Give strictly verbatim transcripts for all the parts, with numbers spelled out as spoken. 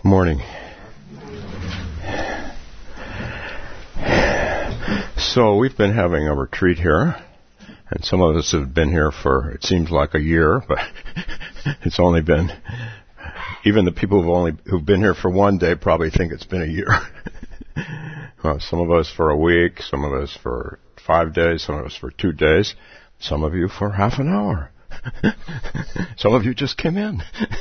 Morning. So we've been having a retreat here, and some of us have been here for, it seems like a year, but it's only been, even the people who've only who've been here for one day probably think it's been a year. Well, some of us for a week, some of us for five days, some of us for two days, some of you for half an hour. Some of you just came in.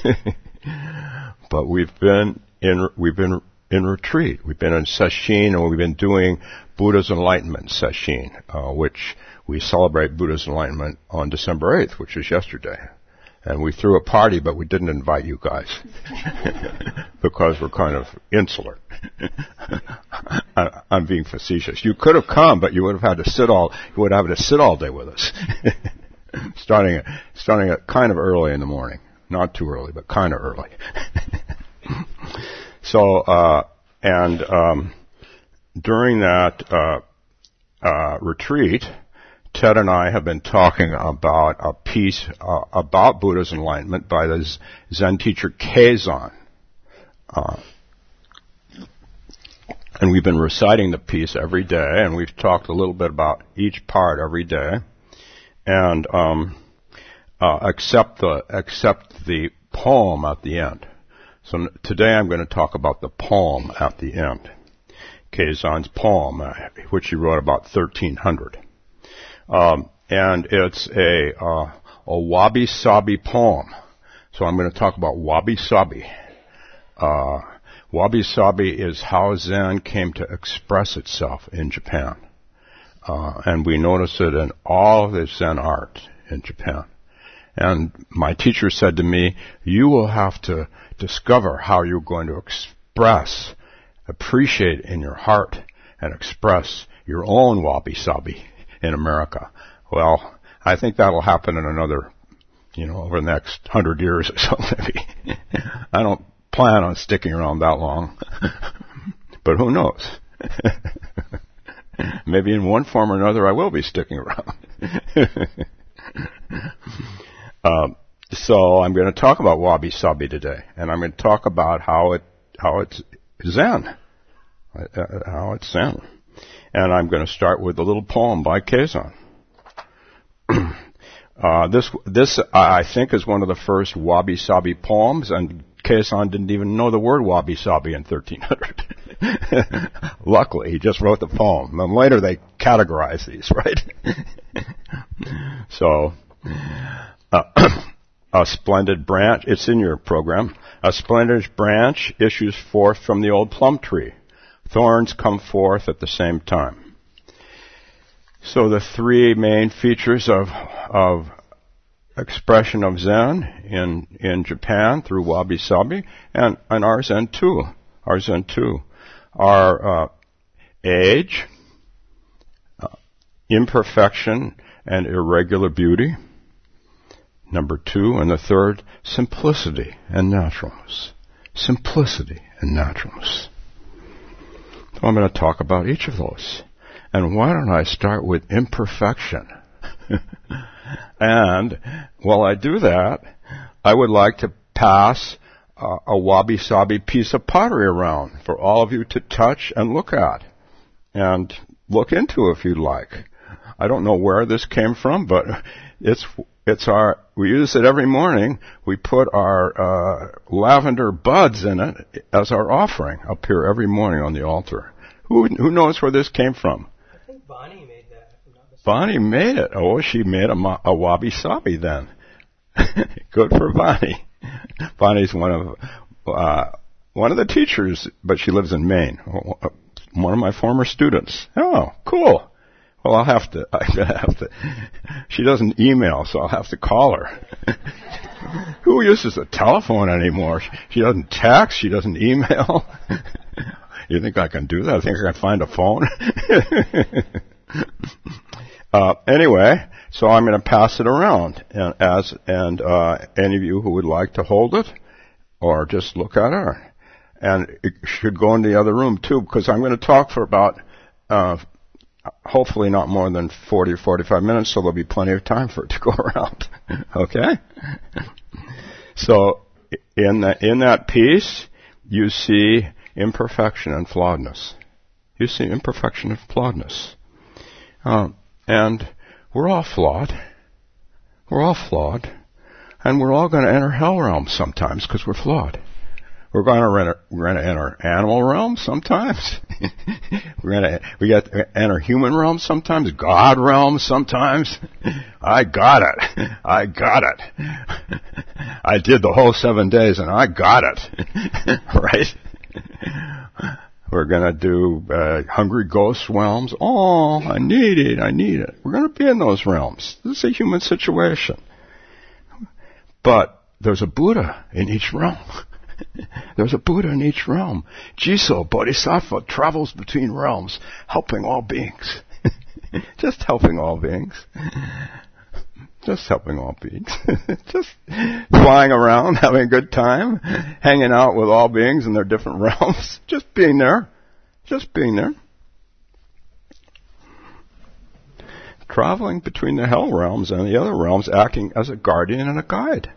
But we've been in we've been in retreat. We've been in Sesshin, and we've been doing Buddha's Enlightenment Sesshin, uh, which we celebrate Buddha's Enlightenment on December eighth, which is yesterday. And we threw a party, but we didn't invite you guys because we're kind of insular. I, I'm being facetious. You could have come, but you would have had to sit all you would have had to sit all day with us, starting at, starting at kind of early in the morning. Not too early, but kind of early. So, uh, and um, during that uh, uh, retreat, Ted and I have been talking about a piece uh, about Buddha's Enlightenment by the Zen teacher Keizan. Uh, and we've been reciting the piece every day, and we've talked a little bit about each part every day. And um, uh, except the except the poem at the end. So today I'm going to talk about the poem at the end. Keizan's poem, uh, which he wrote about thirteen hundred. Um, and it's a, uh, a wabi-sabi poem. So I'm going to talk about wabi-sabi. Uh, wabi-sabi is how Zen came to express itself in Japan. Uh, and we notice it in all of the Zen art in Japan. And my teacher said to me, you will have to discover how you're going to express, appreciate in your heart, and express your own wabi-sabi in America. Well, I think that'll happen in another, you know, over the next hundred years or so, maybe. I don't plan on sticking around that long. But who knows? Maybe in one form or another I will be sticking around. um, so I'm going to talk about wabi-sabi today, and I'm going to talk about how it how it's Zen, uh, how it's Zen. And I'm going to start with a little poem by Keizan. uh, this, this, I think, is one of the first wabi-sabi poems, and Keizan didn't even know the word wabi-sabi in thirteen hundred. Luckily, he just wrote the poem. And later they categorize these, right? So, uh, a splendid branch, it's in your program, a splendid branch issues forth from the old plum tree. Thorns come forth at the same time. So the three main features of of expression of Zen in in Japan through wabi-sabi and, and our Zen too, our Zen too, are uh, age, uh, imperfection, and irregular beauty. Number two, and the third, simplicity and naturalness. Simplicity and naturalness. So I'm going to talk about each of those. And why don't I start with imperfection? And while I do that, I would like to pass uh, a wabi-sabi piece of pottery around for all of you to touch and look at. And look into if you'd like. I don't know where this came from, but it's it's our, we use it every morning. We put our uh, lavender buds in it as our offering up here every morning on the altar. Who who knows where this came from? I think Bonnie made that. If I'm not mistaken. Bonnie made it. Oh, she made a, a wabi-sabi then. Good for Bonnie. Bonnie's one of uh, one of the teachers, but she lives in Maine. One of my former students. Oh, cool. Well, I'll have to, I'm gonna have to, she doesn't email, so I'll have to call her. Who uses the telephone anymore? She doesn't text, she doesn't email. You think I can do that? I think I can find a phone? uh, anyway, so I'm going to pass it around, and as, and, uh, any of you who would like to hold it, or just look at it, and it should go in the other room too, because I'm going to talk for about, uh, hopefully not more than forty or forty-five minutes, so there'll be plenty of time for it to go around. Okay? So in that, in that piece, you see imperfection and flawedness. You see imperfection and flawedness. Um, and we're all flawed. We're all flawed. And we're all going to enter hell realm sometimes because we're flawed. We're going to enter, we're going to enter animal realm sometimes. we're going to we got to enter human realm sometimes. God realm sometimes. I got it. I got it. I did the whole seven days and I got it. Right? We're going to do uh, hungry ghost realms. Oh, I need it. I need it. We're going to be in those realms. This is a human situation. But there's a Buddha in each realm. There's a Buddha in each realm. Jiso, Bodhisattva, travels between realms, helping all beings. Just helping all beings. Just helping all beings. Just flying around, having a good time, hanging out with all beings in their different realms. Just being there. Just being there. Traveling between the hell realms and the other realms, acting as a guardian and a guide.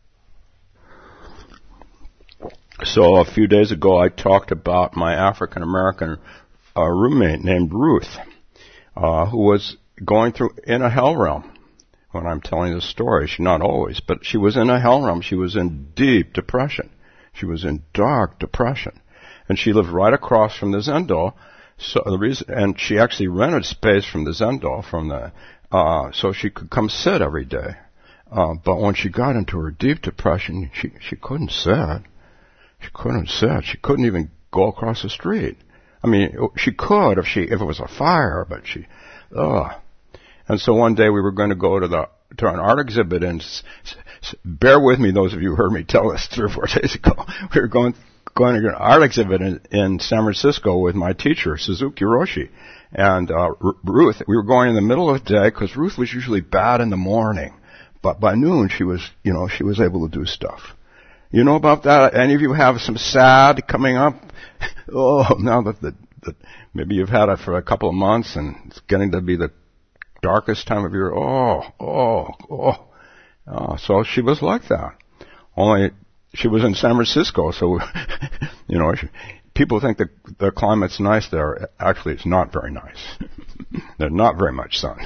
So a few days ago I talked about my African American uh, roommate named Ruth, uh, who was going through in a hell realm. When I'm telling this story, she not always, but she was in a hell realm. She was in deep depression. She was in dark depression, and she lived right across from the Zendo. So the reason, and she actually rented space from the Zendo from the, uh, so she could come sit every day. Uh, but when she got into her deep depression, she she couldn't sit. She couldn't sit. She couldn't even go across the street. I mean, she could if she if it was a fire, but she, ugh. And so one day we were going to go to the to an art exhibit, and s- s- bear with me, those of you who heard me tell this three or four days ago. We were going going to an art exhibit in, in San Francisco with my teacher, Suzuki Roshi, and uh, R- Ruth. We were going in the middle of the day because Ruth was usually bad in the morning, but by noon she was, you know, she was able to do stuff. You know about that? Any of you have some sad coming up? Oh, now that the, the maybe you've had it for a couple of months and it's getting to be the darkest time of year. Oh, oh, oh. Uh, so she was like that. Only she was in San Francisco, so, you know, she, people think that the climate's nice there. Actually, it's not very nice. There's not very much sun.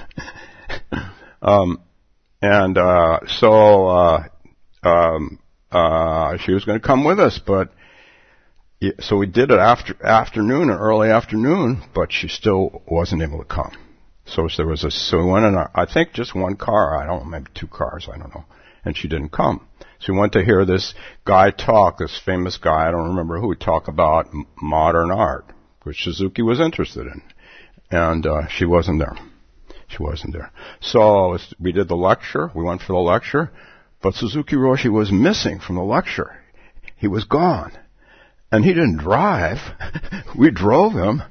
um, and, uh, so, uh, um, uh, she was going to come with us, but, so we did it after, afternoon, or early afternoon, but she still wasn't able to come. So there was a, so we went in a, I think just one car, I don't know, maybe two cars, I don't know, and she didn't come. So we went to hear this guy talk, this famous guy, I don't remember who, talk about m- modern art, which Suzuki was interested in. And, uh, she wasn't there. She wasn't there. So we did the lecture, we went for the lecture, but Suzuki Roshi was missing from the lecture. He was gone. And he didn't drive. We drove him.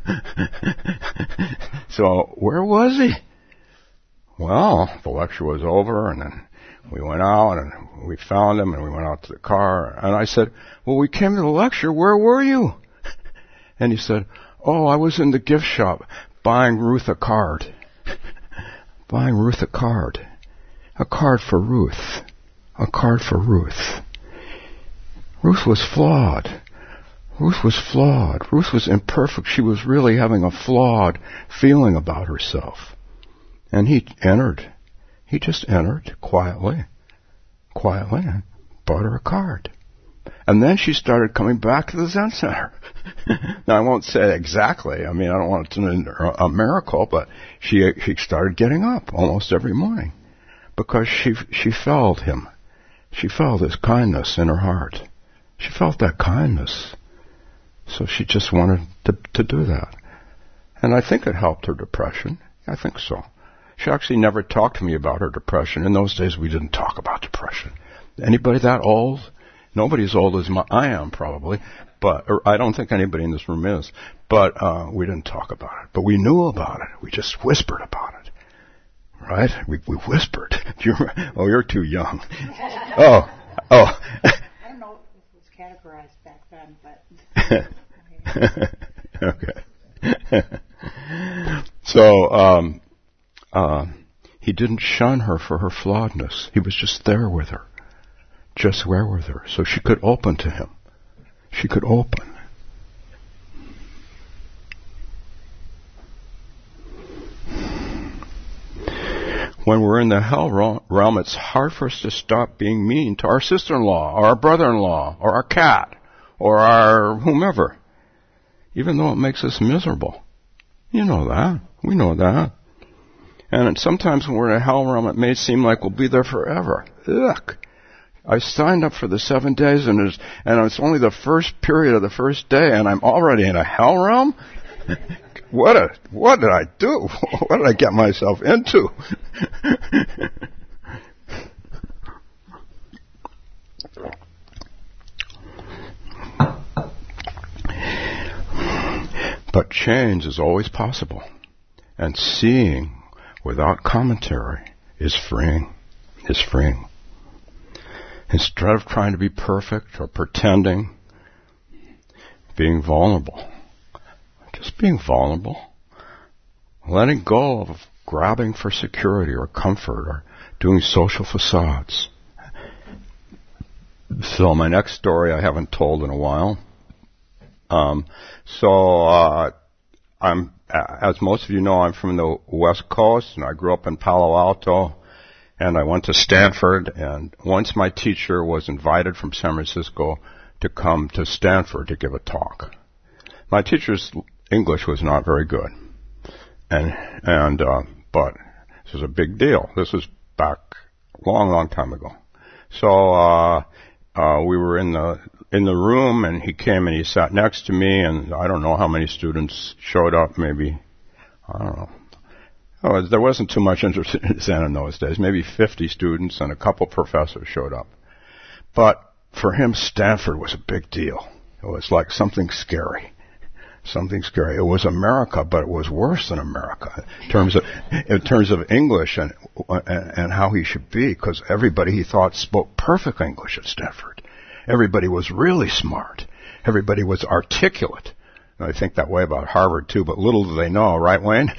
So where was he? Well, the lecture was over, and then we went out, and we found him, and we went out to the car. And I said, well, we came to the lecture. Where were you? And he said, oh, I was in the gift shop buying Ruth a card. Buying Ruth a card. A card for Ruth. A card for Ruth. Ruth was flawed. Ruth was flawed. Ruth was imperfect. She was really having a flawed feeling about herself. And he entered. He just entered quietly. Quietly and bought her a card. And then she started coming back to the Zen Center. Now, I won't say exactly. I mean, I don't want it to be a miracle, but she she started getting up almost every morning because she she felt him. She felt his kindness in her heart. She felt that kindness. So she just wanted to, to do that. And I think it helped her depression. I think so. She actually never talked to me about her depression. In those days, we didn't talk about depression. Anybody that old? Nobody as old as my, I am, probably. But or I don't think anybody in this room is. But uh, we didn't talk about it. But we knew about it. We just whispered about it. Right? We, we whispered. Do you remember? Oh, you're too young. Oh, oh. I don't know if it was categorized back then, but... Okay. So, um, uh, he didn't shun her for her flawedness. He was just there with her. Just there with her. So she could open to him. she could open. When we're in the hell realm, it's hard for us to stop being mean to our sister-in-law, or our brother-in-law, or our cat, or our whomever, even though it makes us miserable. You know that. We know that. And sometimes when we're in a hell realm, it may seem like we'll be there forever. Ugh. I signed up for the seven days, and it's, and it's only the first period of the first day, and I'm already in a hell realm? What a, what did I do? What did I get myself into? But change is always possible. And seeing without commentary is freeing, is freeing. Instead of trying to be perfect or pretending, being vulnerable. Just being vulnerable. Letting go of grabbing for security or comfort or doing social facades. So my next story I haven't told in a while. Um, so uh, I'm, as most of you know, I'm from the West Coast, and I grew up in Palo Alto, and I went to Stanford. And once my teacher was invited from San Francisco to come to Stanford to give a talk. My teacher's English was not very good, and and uh, but this was a big deal. This was back a long, long time ago. So uh, uh, we were in the in the room, and he came and he sat next to me, and I don't know how many students showed up. Maybe I don't know. Oh, there wasn't too much interest in Zen in those days. Maybe fifty students and a couple professors showed up. But for him, Stanford was a big deal. It was like something scary. Something scary. It was America, but it was worse than America in terms of in terms of English and and, and how he should be, because everybody he thought spoke perfect English at Stanford. Everybody was really smart. Everybody was articulate. And I think that way about Harvard too, but little do they know, right, Wayne?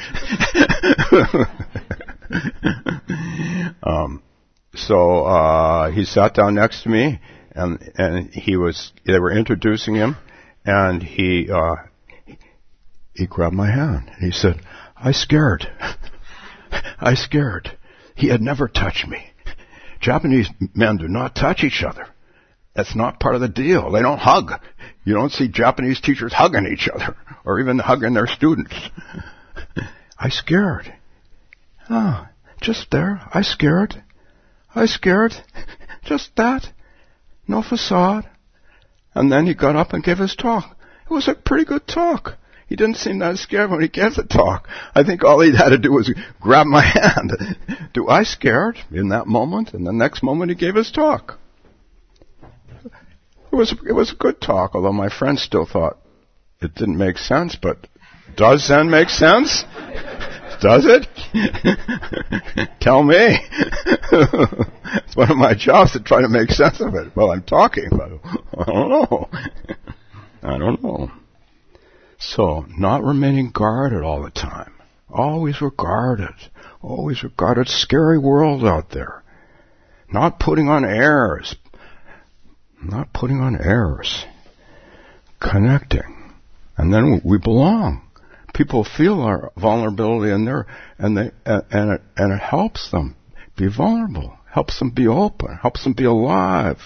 um, so uh, he sat down next to me, and and he was. They were introducing him, and he. Uh, He grabbed my hand. He said, I scared. I scared. He had never touched me. Japanese men do not touch each other. That's not part of the deal. They don't hug. You don't see Japanese teachers hugging each other or even hugging their students. I scared. Oh, just there. I scared. I scared. Just that. No facade. And then he got up and gave his talk. It was a pretty good talk. He didn't seem that scared when he gave the talk. I think all he had to do was grab my hand. Do I scared in that moment? And the next moment he gave his talk. It was it was a good talk, although my friends still thought it didn't make sense. But does Zen make sense? Does it? Tell me. It's one of my jobs to try to make sense of it while I'm talking. But I don't know. I don't know. So, not remaining guarded all the time. Always regarded. Always regarded. Scary world out there. Not putting on airs. Not putting on airs. Connecting. And then we belong. People feel our vulnerability in there, and they and it and it helps them be vulnerable. Helps them be open. Helps them be alive.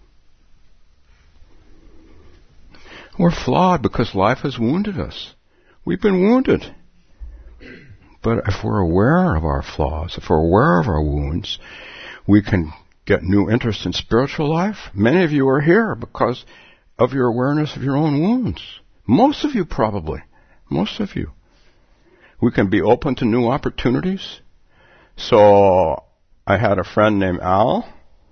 We're flawed because life has wounded us. We've been wounded. But if we're aware of our flaws, if we're aware of our wounds, we can get new interest in spiritual life. Many of you are here because of your awareness of your own wounds. Most of you probably. Most of you. We can be open to new opportunities. So I had a friend named Al.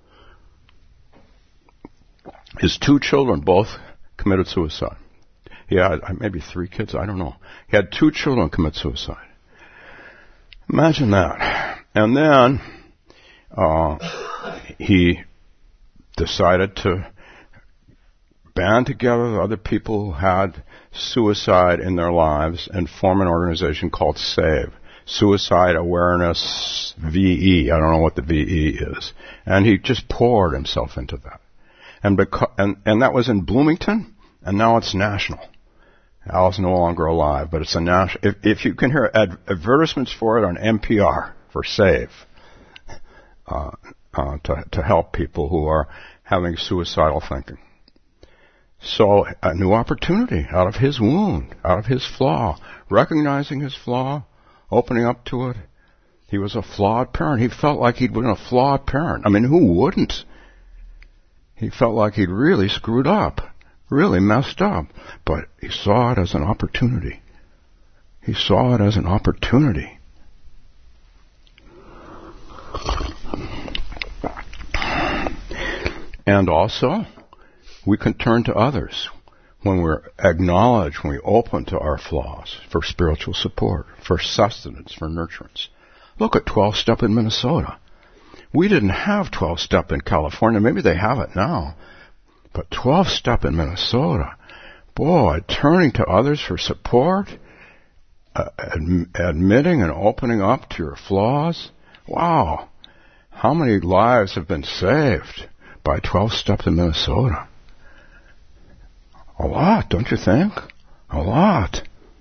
His two children both committed suicide. He had maybe three kids, I don't know. He had two children commit suicide. Imagine that. And then uh, he decided to band together with other people who had suicide in their lives and form an organization called SAVE. Suicide Awareness V E. I don't know what the V E is. And he just poured himself into that. And, beca- and and that was in Bloomington, And now it's national. Al's no longer alive, but it's a national. If, if you can hear ad- advertisements for it on N P R for SAVE, uh, uh, to, to help people who are having suicidal thinking. So a new opportunity out of his wound, out of his flaw, recognizing his flaw, opening up to it. He was a flawed parent. He felt like he'd been a flawed parent. I mean, who wouldn't? He felt like he'd really screwed up, really messed up. But he saw it as an opportunity. He saw it as an opportunity. And also, we can turn to others when we're acknowledged, when we open to our flaws for spiritual support, for sustenance, for nurturance. Look at twelve-step in Minnesota. We didn't have twelve-step in California. Maybe they have it now. But twelve-step in Minnesota, boy, turning to others for support, uh, ad- admitting and opening up to your flaws. Wow. How many lives have been saved by twelve-step in Minnesota? A lot, don't you think? A lot.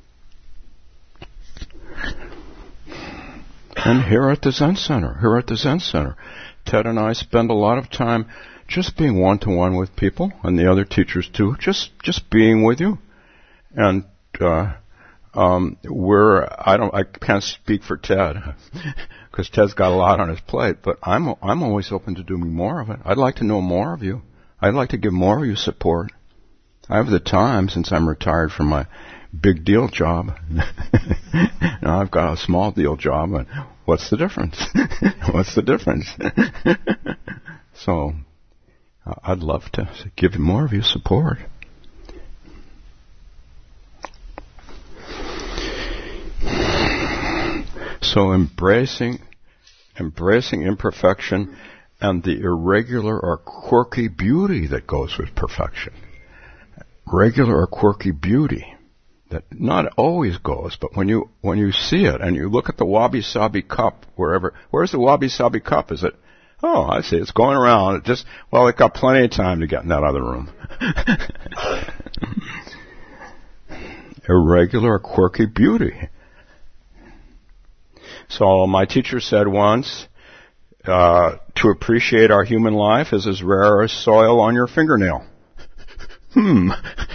And here at the Zen Center, here at the Zen Center, Ted and I spend a lot of time just being one-to-one with people, and the other teachers too, just just being with you. And uh, um, we're, I don't, I can't speak for Ted, because Ted's got a lot on his plate, but I'm I'm always open to doing more of it. I'd like to know more of you. I'd like to give more of you support. I have the time since I'm retired from my big deal job. Now I've got a small deal job, and what's the difference? What's the difference? So I'd love to give more of you support. So embracing, embracing imperfection and the irregular or quirky beauty that goes with perfection. Regular or quirky beauty that not always goes, but when you when you see it and you look at the wabi-sabi cup, wherever, where's the wabi-sabi cup? Is it? Oh, I see. It's going around. It just, well, it got plenty of time to get in that other room. Irregular or quirky beauty. So my teacher said once, uh, to appreciate our human life is as rare as soil on your fingernail. Hmm.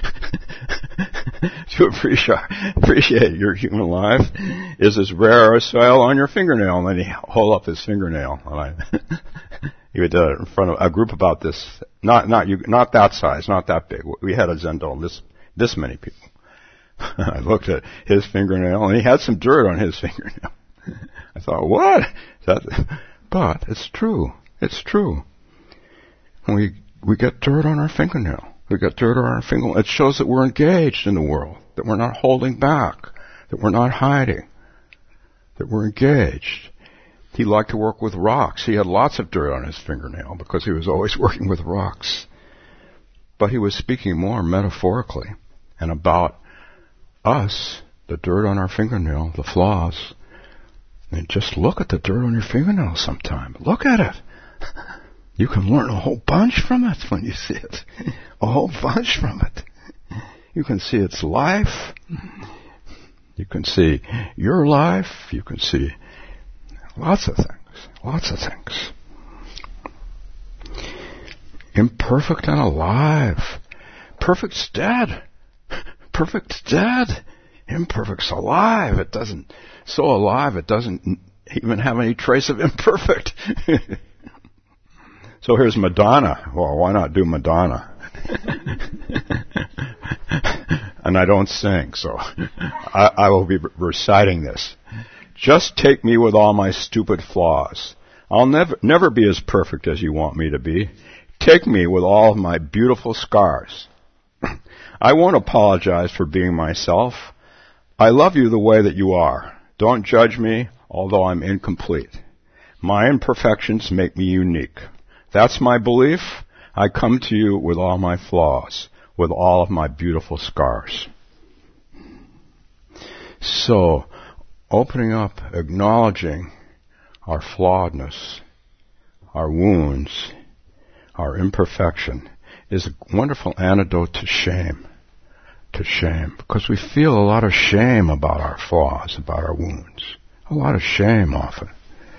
To appreciate, appreciate your human life is as rare as soil on your fingernail. And then he hold up his fingernail. And I, he would do it in front of a group about this, not not you, not that size, not that big. We had a Zendo, this this many people. I looked at his fingernail, and he had some dirt on his fingernail. I thought, what? That, but it's true. It's true. We we get dirt on our fingernail. We got dirt on our finger. It shows that we're engaged in the world, that we're not holding back, that we're not hiding, that we're engaged. He liked to work with rocks. He had lots of dirt on his fingernail because he was always working with rocks. But he was speaking more metaphorically and about us, the dirt on our fingernail, the flaws. And just look at the dirt on your fingernail sometime. Look at it. You can learn a whole bunch from it when you see it. A whole bunch from it. You can see its life. You can see your life. You can see lots of things. Lots of things. Imperfect and alive. Perfect's dead. Perfect's dead. Imperfect's alive. It doesn't, so alive it doesn't even have any trace of imperfect. So here's Madonna. Well, why not do Madonna? And I don't sing, so I, I will be reciting this. Just take me with all my stupid flaws. I'll never never be as perfect as you want me to be. Take me with all of my beautiful scars. I won't apologize for being myself. I love you the way that you are. Don't judge me, although I'm incomplete. My imperfections make me unique. That's my belief. I come to you with all my flaws, with all of my beautiful scars. So, opening up, acknowledging our flawedness, our wounds, our imperfection, is a wonderful antidote to shame. to shame, because we feel a lot of shame about our flaws, about our wounds. A lot of shame often.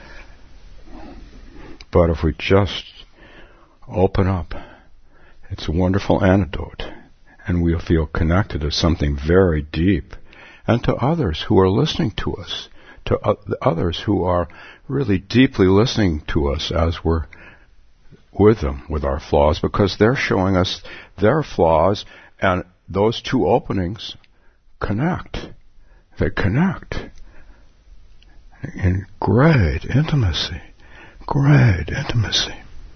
But if we just open up, it's a wonderful antidote, and we'll feel connected to something very deep, and to others who are listening to us, to uh, others who are really deeply listening to us as we're with them, with our flaws, because they're showing us their flaws, and those two openings connect. They connect in great intimacy, great intimacy.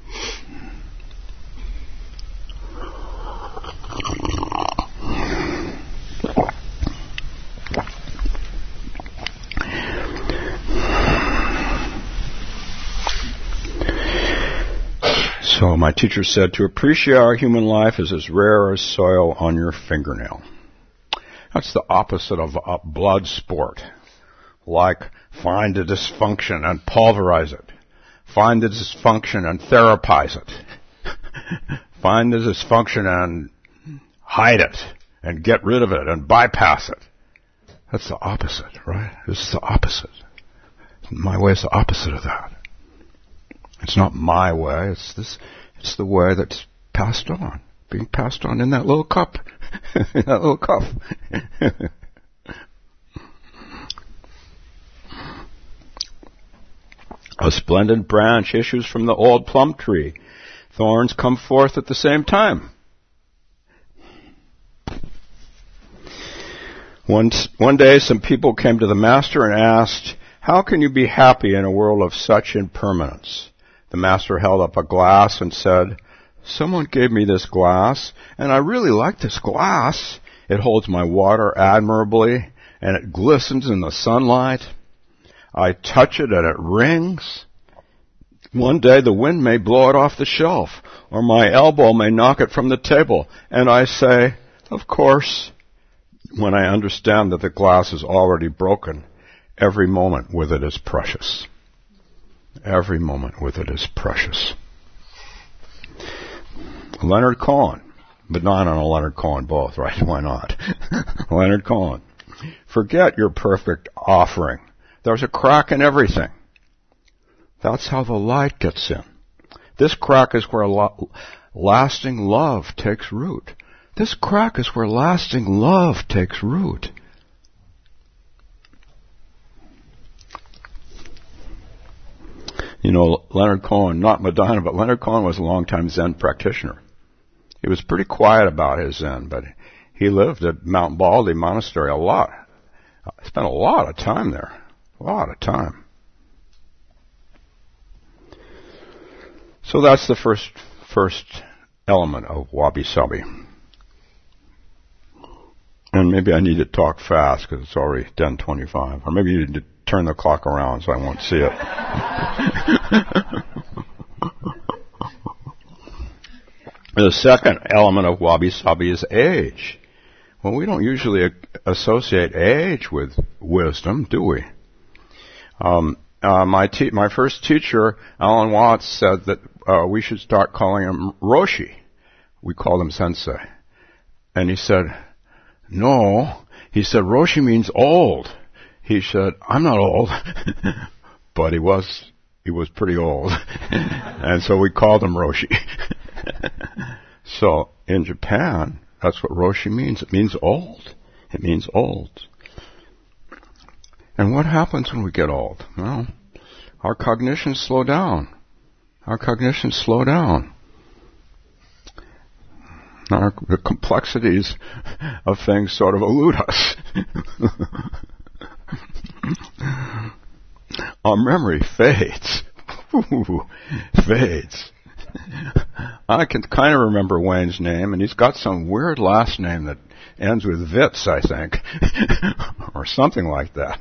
So my teacher said, to appreciate our human life is as rare as soil on your fingernail. That's the opposite of a blood sport. Like, find the dysfunction and pulverize it. Find the dysfunction and therapize it. Find the dysfunction and hide it and get rid of it and bypass it. That's the opposite, right? This is the opposite. My way is the opposite of that. It's not my way, it's this, it's the way that's passed on, being passed on in that little cup, in that little cup. A splendid branch issues from the old plum tree. Thorns come forth at the same time. One, one day some people came to the master and asked, how can you be happy in a world of such impermanence? The master held up a glass and said, someone gave me this glass, and I really like this glass. It holds my water admirably, and it glistens in the sunlight. I touch it and it rings. One day the wind may blow it off the shelf, or my elbow may knock it from the table, and I say, of course, when I understand that the glass is already broken, every moment with it is precious. Every moment with it is precious. Leonard Cohen, but not on a Leonard Cohen both, right? Why not? Leonard Cohen. Forget your perfect offering. There's a crack in everything. That's how the light gets in. This crack is where lo- lasting love takes root. This crack is where lasting love takes root. You know, Leonard Cohen, not Madonna, but Leonard Cohen was a long-time Zen practitioner. He was pretty quiet about his Zen, but he lived at Mount Baldy Monastery a lot. He spent a lot of time there. A lot of time. So that's the first first element of Wabi Sabi. And maybe I need to talk fast because it's already ten twenty-five. Or maybe you need to turn the clock around so I won't see it. The second element of Wabi Sabi is age. Well, we don't usually associate age with wisdom, do we? Um, uh, my te- my first teacher, Alan Watts, said that uh, we should start calling him Roshi. We called him Sensei. And he said, no. He said, Roshi means old. He said, I'm not old. But he was, he was pretty old. And so we called him Roshi. So in Japan, that's what Roshi means. It means old. It means old. And what happens when we get old? Well, our cognitions slow down. Our cognitions slow down. Our, the complexities of things sort of elude us. Our memory fades. Ooh, fades. I can kind of remember Wayne's name, and he's got some weird last name that ends with Vitz, I think. Or something like that.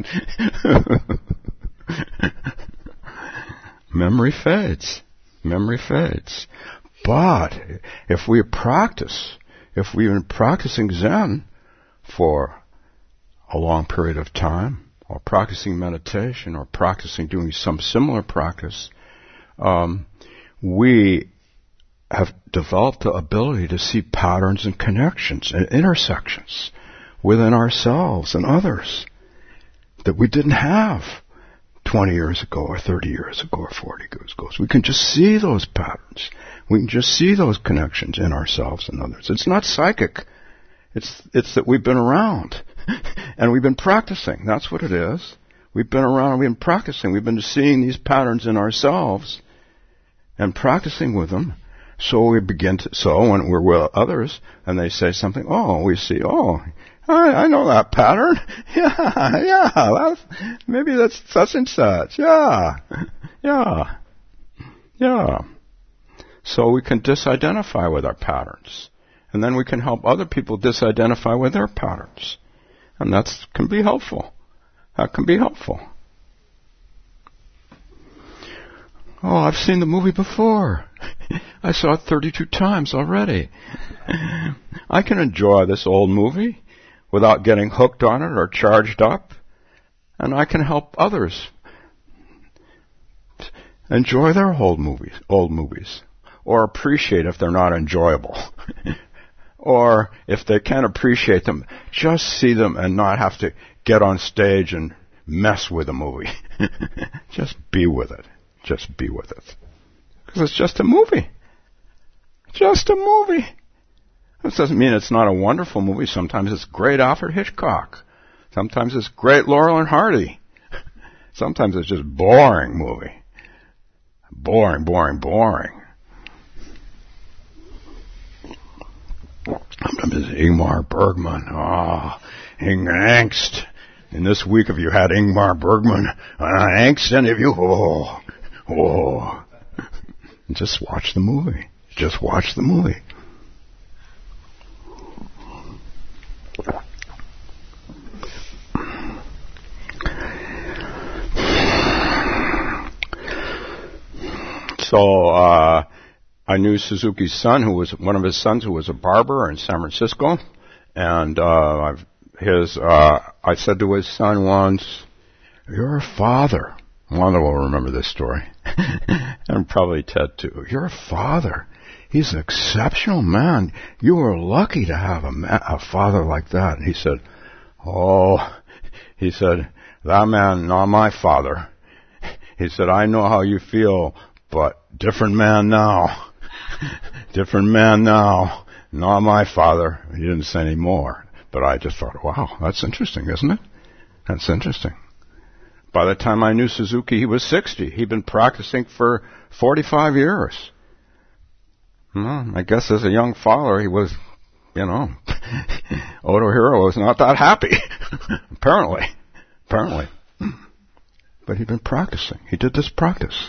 Memory fades. Memory fades. But if we practice, if we've been practicing Zen for a long period of time, or practicing meditation, or practicing doing some similar practice, um, we have developed the ability to see patterns and connections and intersections within ourselves and others that we didn't have twenty years ago or thirty years ago or forty years ago. So we can just see those patterns. We can just see those connections in ourselves and others. It's not psychic. It's, it's that we've been around and we've been practicing. That's what it is. We've been around and we've been practicing. We've been seeing these patterns in ourselves and practicing with them. So we begin to, so when we're with others and they say something, oh, we see, oh, I, I know that pattern. Yeah, yeah, that's, maybe that's such and such. Yeah, yeah, yeah. So we can disidentify with our patterns. And then we can help other people disidentify with their patterns. And that can be helpful. That can be helpful. Oh, I've seen the movie before. I saw it thirty-two times already. I can enjoy this old movie without getting hooked on it or charged up. And I can help others enjoy their old movies, old movies, or appreciate if they're not enjoyable. Or if they can appreciate them, just see them and not have to get on stage and mess with the movie. Just be with it. Just be with it. Because it's just a movie. Just a movie. This doesn't mean it's not a wonderful movie. Sometimes it's great Alfred Hitchcock. Sometimes it's great Laurel and Hardy. Sometimes it's just boring movie. Boring, boring, boring. Sometimes it's Ingmar Bergman. Oh, Ing- angst. In this week, if you had Ingmar Bergman, uh, angst, any of you? Oh, oh. Just watch the movie. Just watch the movie. So, uh, I knew Suzuki's son, who was one of his sons, who was a barber in San Francisco, and uh, I've, his. Uh, I said to his son once, "You're a father." Wanda will remember this story, and probably Ted too. You're a father. He's an exceptional man. You are lucky to have a, ma- a father like that. And he said, "Oh," he said, "that man, not my father." He said, "I know how you feel, but different man now." Different man now, not my father. He didn't say any more, but I just thought, wow, that's interesting, isn't it? That's interesting. By the time I knew Suzuki, he was sixty. He'd been practicing for forty-five years. Well, I guess as a young father, he was, you know, Otohiro was not that happy, apparently. Apparently. But he'd been practicing. He did this practice.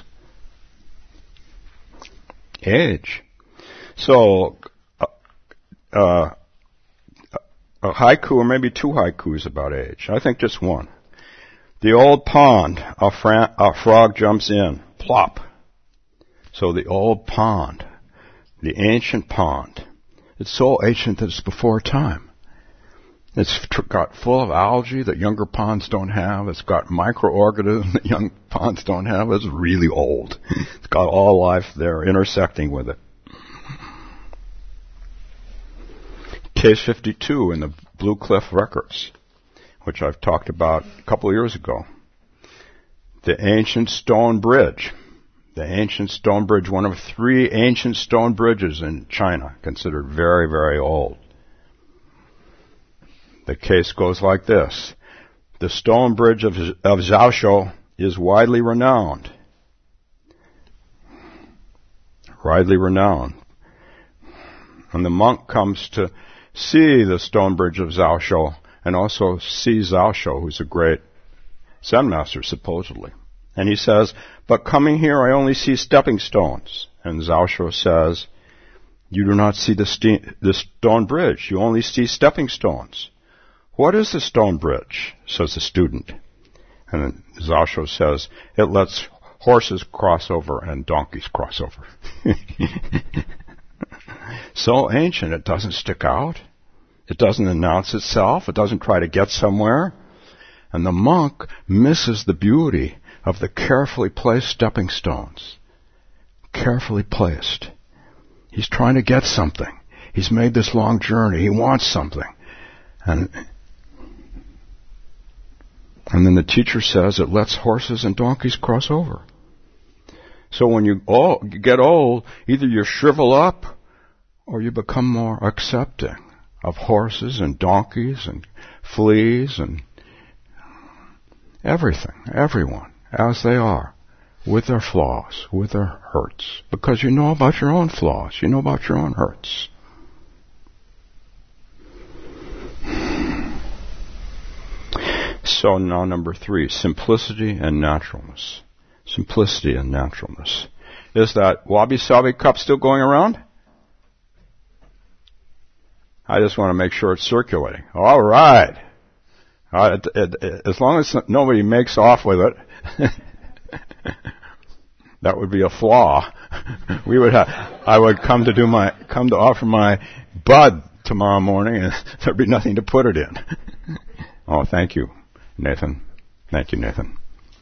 Age. So, uh, uh, a haiku, or maybe two haikus about age. I think just one. The old pond, a, fra- a frog jumps in, plop. So the old pond, the ancient pond, it's so ancient that it's before time. It's tr- got full of algae that younger ponds don't have. It's got microorganisms that young ponds don't have. It's really old. It's got all life there intersecting with it. Case fifty-two in the Blue Cliff Records, which I've talked about a couple of years ago. The ancient stone bridge. The ancient stone bridge, one of three ancient stone bridges in China, considered very, very old. The case goes like this. The stone bridge of, of Zhaoshou is widely renowned. Widely renowned. And the monk comes to see the stone bridge of Zhaoshou and also see Zhaoshou, who's a great Zen master, supposedly. And he says, but coming here I only see stepping stones. And Zhaoshou says, you do not see the, st- the stone bridge. You only see stepping stones. What is the stone bridge? Says the student. And then Zhaoshou says, it lets horses cross over and donkeys cross over. So ancient, it doesn't stick out. It doesn't announce itself. It doesn't try to get somewhere. And the monk misses the beauty of the carefully placed stepping stones. Carefully placed. He's trying to get something. He's made this long journey. He wants something. And and then the teacher says it lets horses and donkeys cross over. So when you all you get old, either you shrivel up or you become more accepting of horses and donkeys and fleas and everything, everyone, as they are, with their flaws, with their hurts. Because you know about your own flaws. You know about your own hurts. So now number three, simplicity and naturalness. Simplicity and naturalness. Is that wabi-sabi cup still going around? I just want to make sure it's circulating. All right. Uh, it, it, it, as long as nobody makes off with it, that would be a flaw. We would have, I would come to do my, come to offer my bud tomorrow morning, and there'd be nothing to put it in. Oh, thank you, Nathan. Thank you, Nathan.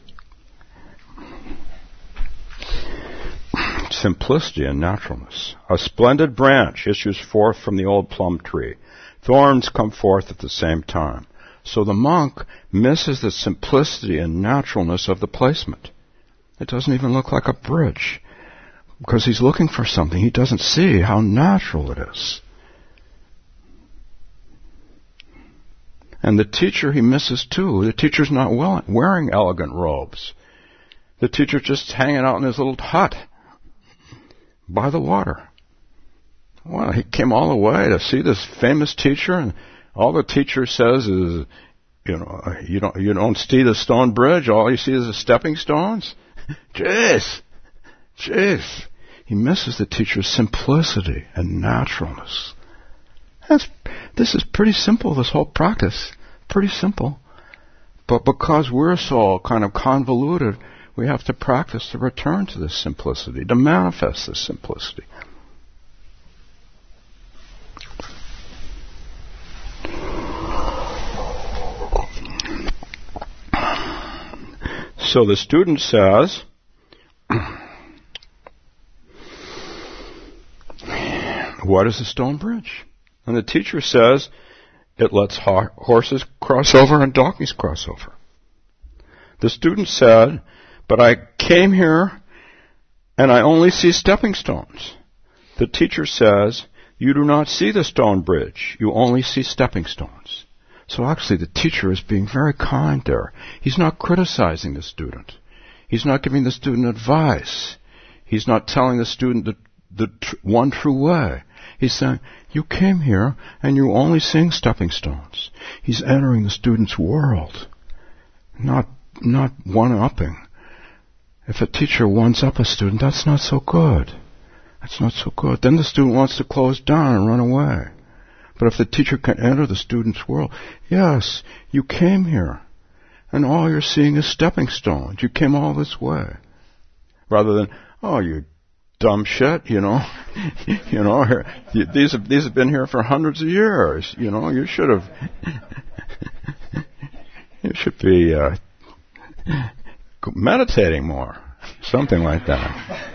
Simplicity and naturalness. A splendid branch issues forth from the old plum tree. Thorns come forth at the same time. So the monk misses the simplicity and naturalness of the placement. It doesn't even look like a bridge, because he's looking for something. He doesn't see how natural it is. And the teacher he misses too. The teacher's not wearing elegant robes. The teacher's just hanging out in his little hut by the water. Well, he came all the way to see this famous teacher, and all the teacher says is, you know, you don't you don't see the stone bridge. All you see is the stepping stones. Jeez, jeez. He misses the teacher's simplicity and naturalness. That's, this is pretty simple, this whole practice. Pretty simple. But because we're so kind of convoluted, we have to practice to return to this simplicity, to manifest this simplicity. So the student says, what is a stone bridge? And the teacher says, it lets ho- horses cross over and donkeys cross over. The student said, but I came here and I only see stepping stones. The teacher says, you do not see the stone bridge. You only see stepping stones. So actually the teacher is being very kind there. He's not criticizing the student. He's not giving the student advice. He's not telling the student the, the tr- one true way. He's saying, you came here and you're only seeing stepping stones. He's entering the student's world, not not one-upping. If a teacher one-ups a student, that's not so good. That's not so good. Then the student wants to close down and run away. But if the teacher can enter the student's world, yes, you came here, and all you're seeing is stepping stones. You came all this way. Rather than, oh, you dumb shit, you know, you know, these have, these have been here for hundreds of years, you know, you should have, you should be uh, meditating more, something like that.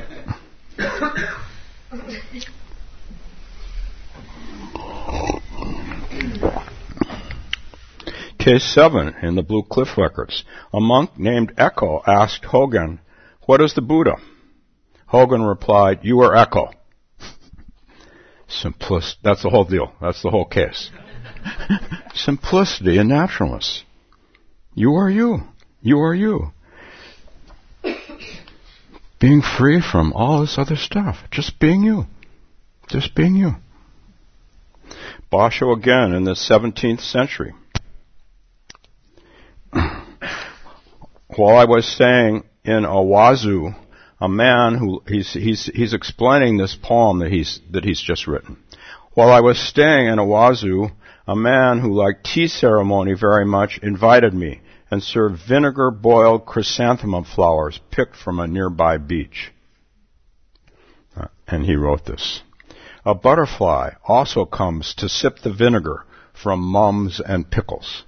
Case seven in the Blue Cliff Records. A monk named Echo asked Hogen, what is the Buddha? Hogen replied, you are Echo. Simplicity. That's the whole deal. That's the whole case. Simplicity and naturalness. You are you. You are you. Being free from all this other stuff. Just being you. Just being you. Basho again in the seventeenth century. While I was staying in Owazu, a man who he's he's he's explaining this poem that he's that he's just written. While I was staying in Owazu, a man who liked tea ceremony very much invited me and served vinegar boiled chrysanthemum flowers picked from a nearby beach. Uh, and he wrote this. A butterfly also comes to sip the vinegar from mums and pickles.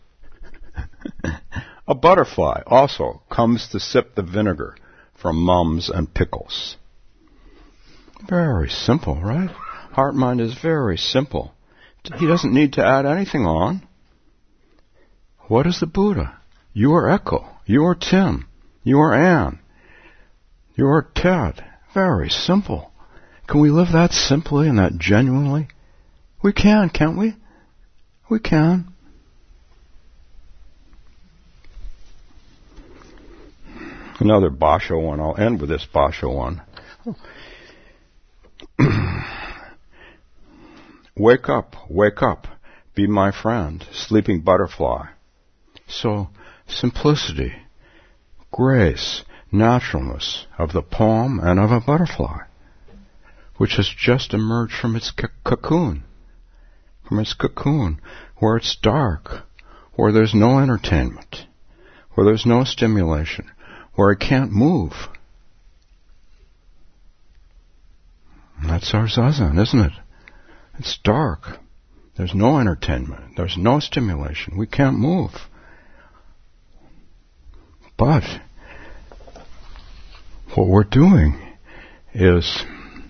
A butterfly also comes to sip the vinegar from mums and pickles. Very simple, right? Heart mind is very simple. He doesn't need to add anything on. What is the Buddha? You are Echo. You are Tim. You are Anne. You are Ted. Very simple. Can we live that simply and that genuinely? We can, can't we? We can. Another Basho one. I'll end with this Basho one. Wake up, wake up, be my friend, sleeping butterfly. So, simplicity, grace, naturalness of the poem and of a butterfly, which has just emerged from its c- cocoon, from its cocoon, where it's dark, where there's no entertainment, where there's no stimulation, where it can't move. And that's our zazen, isn't it? It's dark. There's no entertainment. There's no stimulation. We can't move. But what we're doing is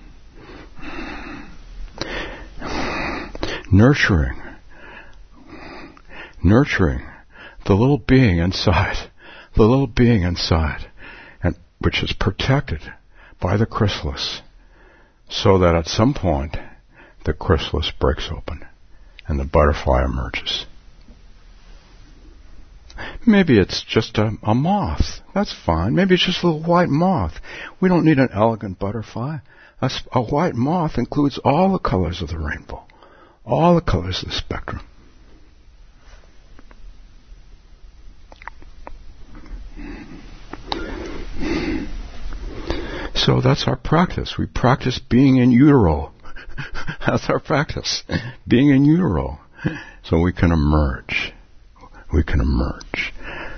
nurturing, nurturing the little being inside, the little being inside, and which is protected by the chrysalis, so that at some point the chrysalis breaks open and the butterfly emerges. Maybe it's just a, a moth. That's fine. Maybe it's just a little white moth. We don't need an elegant butterfly. A, a white moth includes all the colors of the rainbow, all the colors of the spectrum. So that's our practice. We practice being in utero. That's our practice. Being in utero. So we can emerge. We can emerge.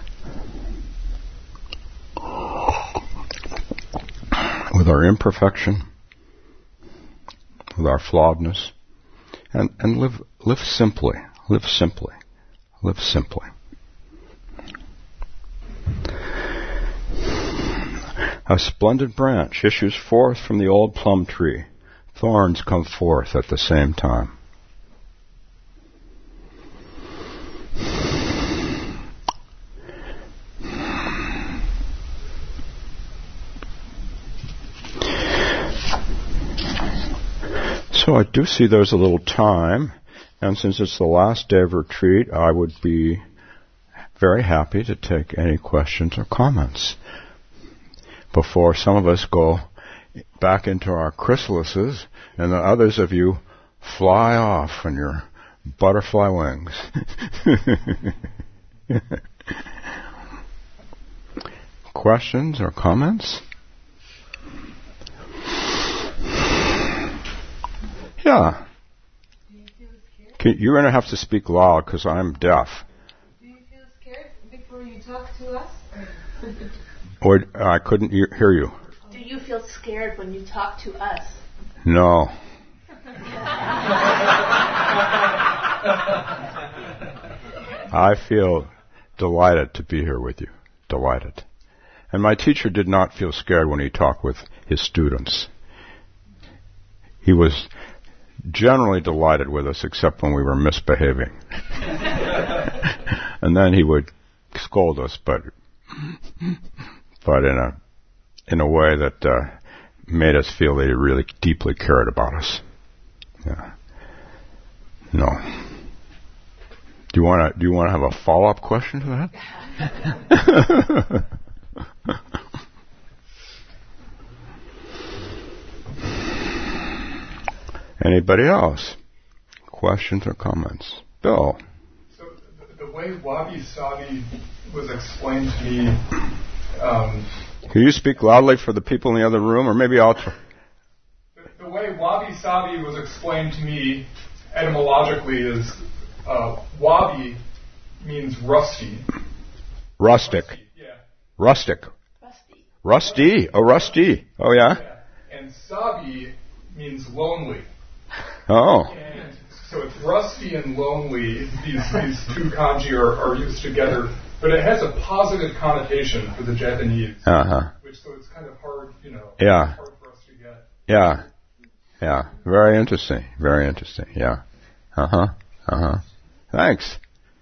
With our imperfection, with our flawedness, and, and live live simply. Live simply. Live simply. A splendid branch issues forth from the old plum tree. Thorns come forth at the same time. So I do see there's a little time, and since it's the last day of retreat, I would be very happy to take any questions or comments before some of us go back into our chrysalises, and the others of you fly off on your butterfly wings. Questions or comments? Yeah. Do you feel scared? Can, you're going to have to speak loud because I'm deaf. Do you feel scared before you talk to us? Or I couldn't hear you. Do you feel scared when you talk to us? No. I feel delighted to be here with you. Delighted. And my teacher did not feel scared when he talked with his students. He was generally delighted with us except when we were misbehaving. And then he would scold us, but but in a in a way that uh, made us feel that he really deeply cared about us. Yeah. No. Do you want to do you want to have a follow-up question to that? Anybody else? Questions or comments? Bill. So the, the way Wabi Sabi was explained to me. Um, Can you speak loudly for the people in the other room, or maybe I'll try? The, the way Wabi Sabi was explained to me etymologically is uh, wabi means rusty. Rustic. Rusty, yeah. Rustic. Rusty. Rusty. Oh, rusty. Oh, yeah? yeah. And sabi means lonely. Oh. And so it's rusty and lonely. These these two kanji are, are used together, but it has a positive connotation for the Japanese. Uh-huh. Which so it's kind of hard, you know. Yeah. Hard for us to get. Yeah. Yeah. Very interesting. Very interesting. Yeah. Uh huh. Uh huh. Thanks.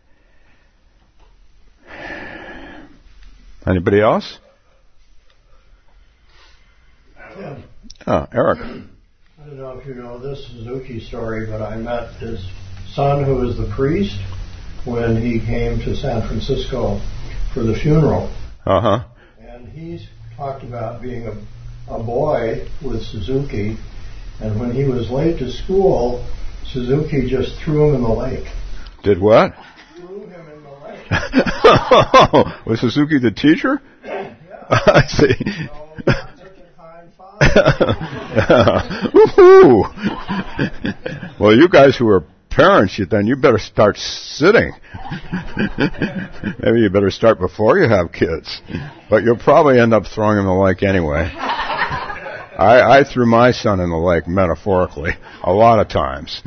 Anybody else? Tim. Oh, Eric. I don't know if you know this Suzuki story, but I met his son, who was the priest, when he came to San Francisco for the funeral. Uh huh. And he talked about being a, a boy with Suzuki, and when he was late to school, Suzuki just threw him in the lake. Did what? Threw him in the lake. Was Suzuki the teacher? Yeah. I see. So, not such a kind father. Woo-hoo. Well, you guys who are parents, you, then you better start sitting. Maybe you better start before you have kids. But you'll probably end up throwing him in the lake anyway. I, I threw my son in the lake metaphorically a lot of times.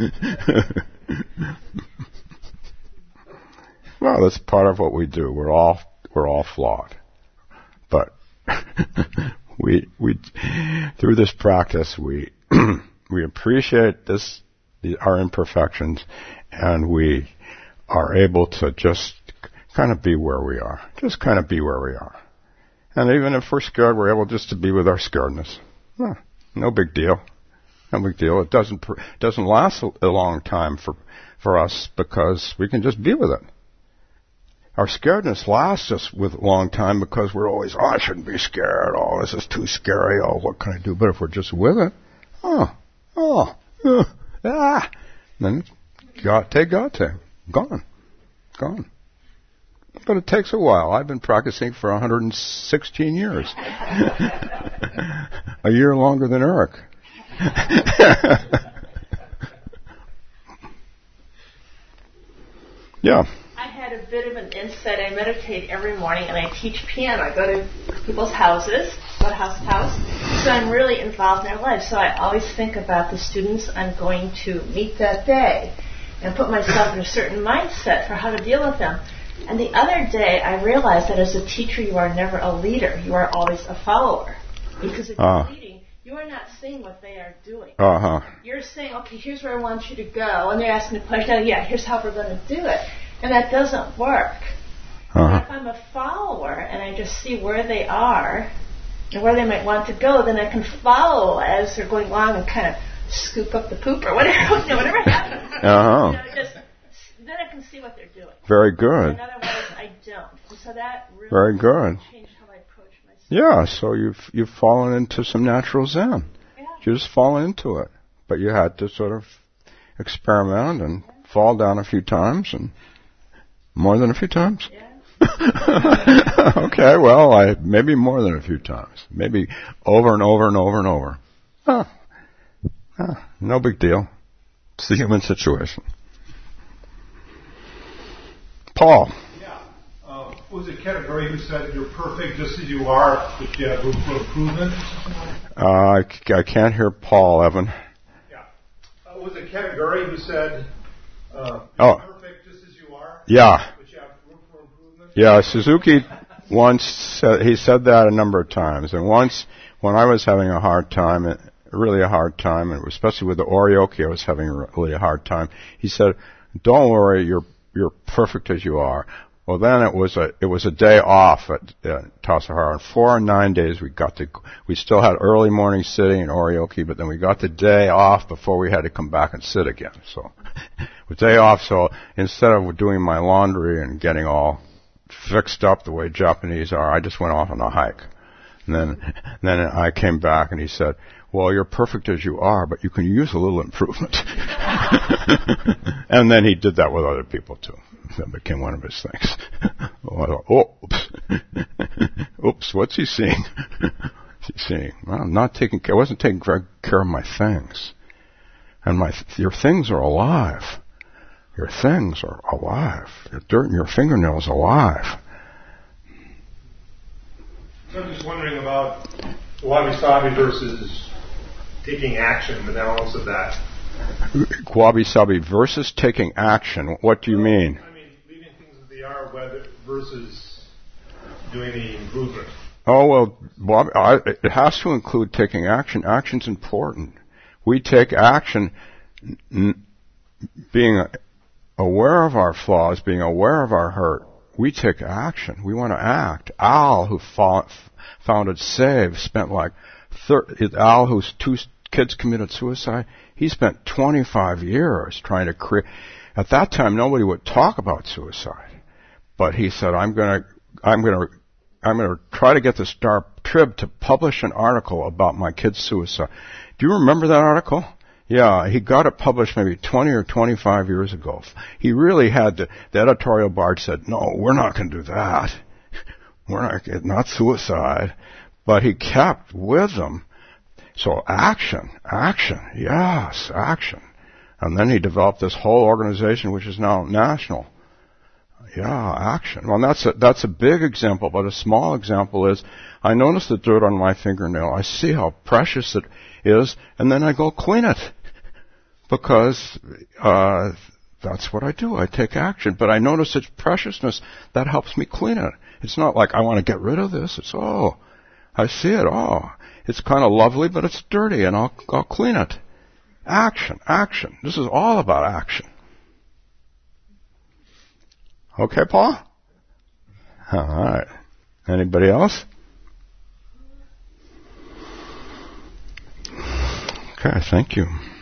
Well, that's part of what we do. We're all we're all flawed, but we we through this practice we we appreciate this the, our imperfections, and we are able to just kind of be where we are, just kind of be where we are, and even if we're scared, we're able just to be with our scaredness. Huh, no big deal. No big deal. It doesn't pr- doesn't last a, a long time for for us because we can just be with it. Our scaredness lasts us with a long time because we're always, oh, I shouldn't be scared. Oh, this is too scary. Oh, what can I do? But if we're just with it, oh, oh, uh, ah, then got te got te, gone, gone. But it takes a while. I've been practicing for one hundred sixteen years. A year longer than Eric. Yeah. I had a bit of an insight. I meditate every morning and I teach piano. I go to people's houses, go to house to house. So I'm really involved in their lives. So I always think about the students I'm going to meet that day and put myself in a certain mindset for how to deal with them. And the other day I realized that as a teacher you are never a leader. You are always a follower. Because if uh. you're leading, you are not seeing what they are doing. Uh-huh. You're saying, okay, here's where I want you to go. And they're asking the question, oh, yeah, here's how we're going to do it. And that doesn't work. Uh-huh. But if I'm a follower and I just see where they are and where they might want to go, then I can follow as they're going along and kind of scoop up the poop or whatever, you know, whatever happens. Uh-huh. You know, just, then I can see what they're doing. Very good. And otherwise, I don't. And so that really Very good. changed how I approach myself. Yeah, so you've you've fallen into some natural Zen. Yeah. You just fallen into it. But you had to sort of experiment and fall down a few times, and more than a few times? Yeah. Okay, well, I maybe more than a few times. Maybe over and over and over and over. Huh. Huh. No big deal. It's the human situation. Paul. Yeah. Uh, was it Category who said you're perfect just as you are, but you have room for improvement? Uh, I, c- I can't hear Paul, Evan. Yeah. Uh, was it Category who said uh, you're Oh. perfect just as you are? Yeah. But you have room for improvement? Yeah, Suzuki once said, he said that a number of times. And once, when I was having a hard time, really a hard time, and especially with the Oryoki, I was having a really hard time, he said, don't worry, you're you're perfect as you are. Well, then it was a it was a day off at uh, Tassajara. In four and nine days, we got to we still had early morning sitting in Oryoki, but then we got the day off before we had to come back and sit again. So, the day off. So instead of doing my laundry and getting all fixed up the way Japanese are, I just went off on a hike. And then then I came back and he said, well, you're perfect as you are, but you can use a little improvement. And then he did that with other people too. That became one of his things. Oh, oops. Oops, what's he seeing? What's he seeing? Well, I'm not taking care, I wasn't taking care of my things. And my, your things are alive. Your things are alive. Your dirt in your fingernails alive. So I'm just wondering about wabi-sabi versus taking action, the balance of that. Wabi-sabi versus taking action. What do you mean? I mean, leaving things as they are whether, versus doing the improvement. Oh, well, Wabi, I, it has to include taking action. Action's important. we take action, n- being aware of our flaws, being aware of our hurt. We take action. We want to act. Al, who fought, founded SAVE, spent like thirty, Al, whose two kids committed suicide, he spent twenty-five years trying to create. At that time, nobody would talk about suicide, but he said, "I'm going to, I'm going to, I'm going to try to get the Star Trib to publish an article about my kid's suicide." Do you remember that article? Yeah, he got it published maybe twenty or twenty-five years ago. He really had to, the editorial board said, "No, we're not going to do that. We're not, not suicide." But he kept with them. So action, action, yes, action. And then he developed this whole organization which is now national. Yeah, action. Well, that's a, that's a big example, but a small example is, I notice the dirt on my fingernail. I see how precious it is, and then I go clean it. Because uh, that's what I do. I take action. But I notice its preciousness. That helps me clean it. It's not like I want to get rid of this. It's, oh, I see it. Oh, it's kind of lovely, but it's dirty, and I'll, I'll clean it. Action, action. This is all about action. Okay, Paul? All right. Anybody else? Okay, thank you.